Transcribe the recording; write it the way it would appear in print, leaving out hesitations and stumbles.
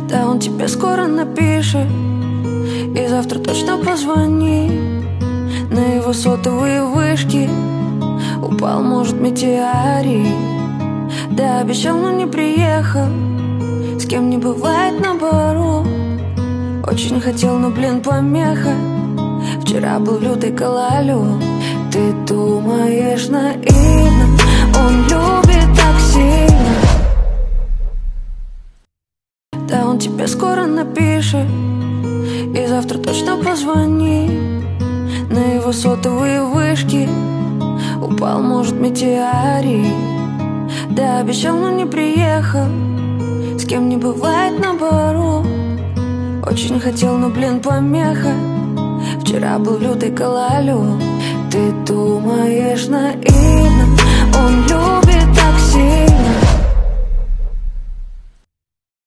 Да он тебе скоро напишет и завтра точно позвони. На его сотовые вышки упал, может, метеорит. Да обещал, но не приехал. С кем не бывает наоборот. Очень хотел, но, блин, помеха. Вчера был лютый гололед. Ты думаешь наивно, он любит так сильно. Да он тебе скоро напишет и завтра точно позвони. На его сотовые вышки упал, может, метеорит. Да обещал, но не приехал. С кем не бывает наоборот. Очень хотел, но, блин, помеха. Вчера был лютый гололед. Ты думаешь наивно, он любит так сильно.